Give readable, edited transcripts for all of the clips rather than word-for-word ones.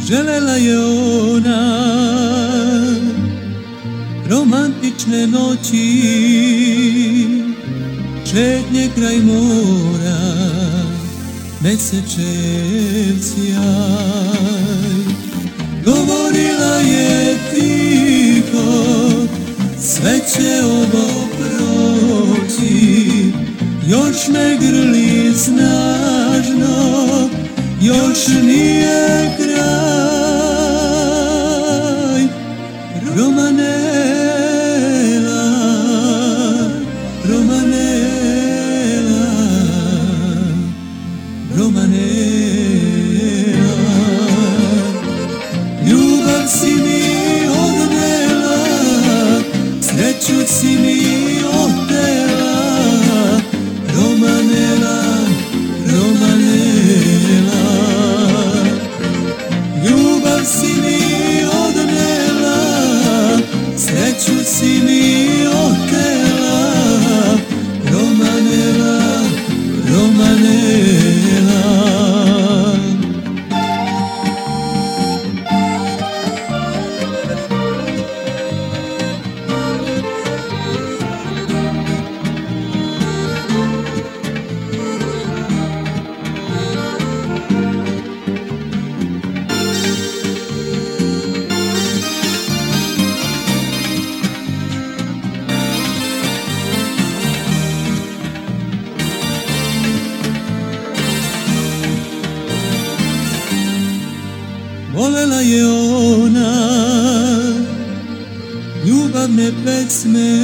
Želela je ona romantične noći, šetnje kraj mora, mesečev sjaj. Govorila je tiho, sve će ovo proći, još me grli snažno, još nije kraj. Romanela, Romanela, Romanela, ljubav si mi odnela, sreću si mi otela. Romanela, Romanela, ljubav si mi odnela, sreću si mi otela. Romanela, Romanela. Volela je ona ljubavne pesme,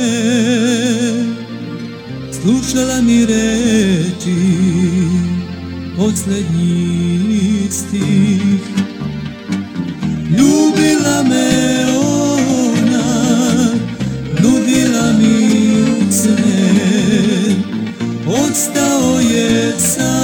slušala mi reči posljednji stih. Ljubila me ona, nudila mi sne, ostao je sam.